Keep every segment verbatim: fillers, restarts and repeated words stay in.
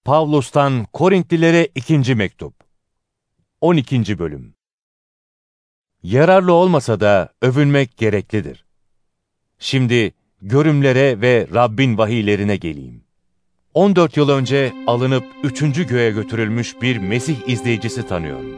Pavlus'tan Korintlilere ikinci mektup. on ikinci bölüm. Yararlı olmasa da övünmek gereklidir. Şimdi görümlere ve Rabbin vahiylerine geleyim. on dört yıl önce alınıp üçüncü göğe götürülmüş bir Mesih izleyicisi tanıyorum.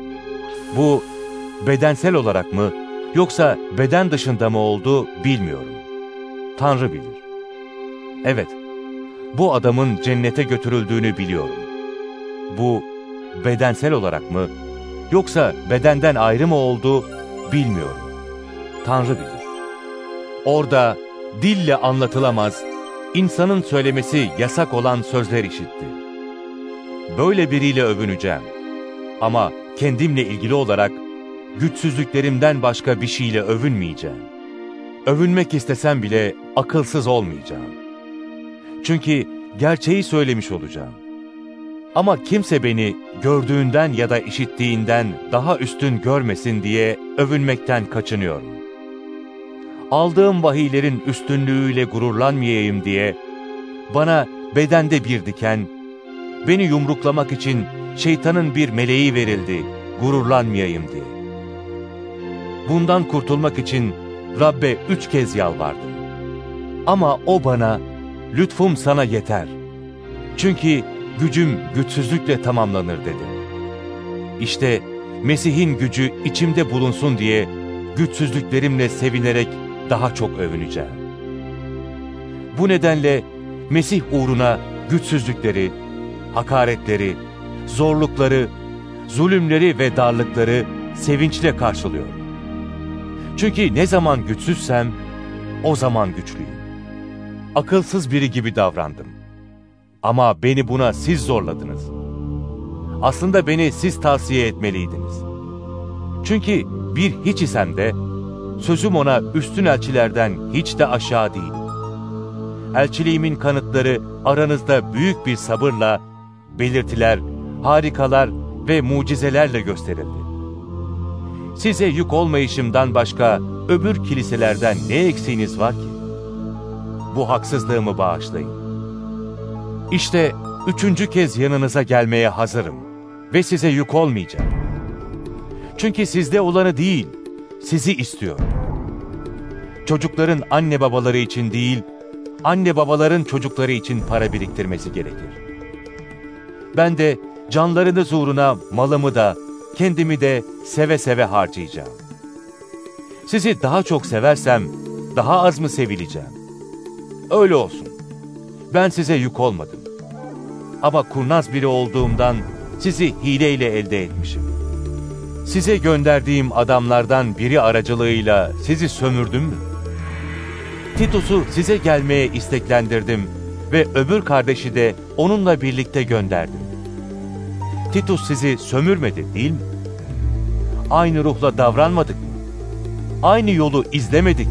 Bu bedensel olarak mı yoksa beden dışında mı oldu bilmiyorum. Tanrı bilir. Evet, bu adamın cennete götürüldüğünü biliyorum. Bu bedensel olarak mı yoksa bedenden ayrı mı oldu bilmiyorum. Tanrı bilir. Orada dille anlatılamaz, insanın söylemesi yasak olan sözler işitti. Böyle biriyle övüneceğim. Ama kendimle ilgili olarak güçsüzlüklerimden başka bir şeyle övünmeyeceğim. Övünmek istesem bile akılsız olmayacağım. Çünkü gerçeği söylemiş olacağım. Ama kimse beni gördüğünden ya da işittiğinden daha üstün görmesin diye övünmekten kaçınıyorum. Aldığım vahiylerin üstünlüğüyle gururlanmayayım diye bana bedende bir diken, beni yumruklamak için şeytanın bir meleği verildi, gururlanmayayım diye. Bundan kurtulmak için Rabbe üç kez yalvardım. Ama o bana, lütfum sana yeter. Çünkü gücüm güçsüzlükle tamamlanır dedi. İşte Mesih'in gücü içimde bulunsun diye güçsüzlüklerimle sevinerek daha çok övüneceğim. Bu nedenle Mesih uğruna güçsüzlükleri, hakaretleri, zorlukları, zulümleri ve darlıkları sevinçle karşılıyorum. Çünkü ne zaman güçsüzsem o zaman güçlüyüm. Akılsız biri gibi davrandım. Ama beni buna siz zorladınız. Aslında beni siz tavsiye etmeliydiniz. Çünkü bir hiç isem de sözüm ona üstün elçilerden hiç de aşağı değil. Elçiliğimin kanıtları aranızda büyük bir sabırla, belirtiler, harikalar ve mucizelerle gösterildi. Size yük olmayışımdan başka öbür kiliselerden ne eksiğiniz var ki? Bu haksızlığımı bağışlayın. İşte üçüncü kez yanınıza gelmeye hazırım ve size yük olmayacağım. Çünkü sizde olanı değil, sizi istiyorum. Çocukların anne babaları için değil, anne babaların çocukları için para biriktirmesi gerekir. Ben de canlarınız uğruna malımı da, kendimi de seve seve harcayacağım. Sizi daha çok seversem, daha az mı sevileceğim? Öyle olsun. Ben size yük olmadım. Ama kurnaz biri olduğumdan sizi hileyle elde etmişim. Size gönderdiğim adamlardan biri aracılığıyla sizi sömürdüm mü? Titus'u size gelmeye isteklendirdim ve öbür kardeşi de onunla birlikte gönderdim. Titus sizi sömürmedi değil mi? Aynı ruhla davranmadık mı? Aynı yolu izlemedik mi?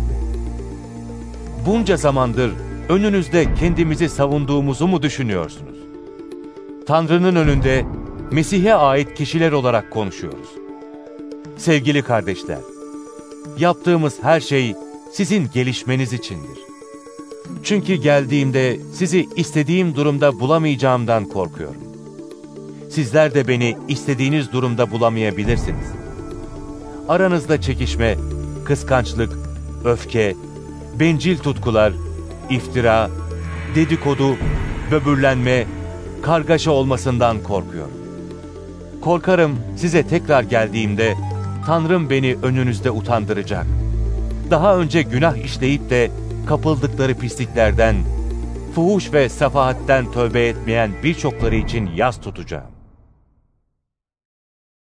Bunca zamandır önünüzde kendimizi savunduğumuzu mu düşünüyorsunuz? Tanrı'nın önünde Mesih'e ait kişiler olarak konuşuyoruz. Sevgili kardeşler, yaptığımız her şey sizin gelişmeniz içindir. Çünkü geldiğimde sizi istediğim durumda bulamayacağımdan korkuyorum. Sizler de beni istediğiniz durumda bulamayabilirsiniz. Aranızda çekişme, kıskançlık, öfke, bencil tutkular, iftira, dedikodu, böbürlenme, kargaşa olmasından korkuyorum. Korkarım size tekrar geldiğimde Tanrım beni önünüzde utandıracak. Daha önce günah işleyip de kapıldıkları pisliklerden, fuhuş ve sefahatten tövbe etmeyen birçokları için yas tutacağım.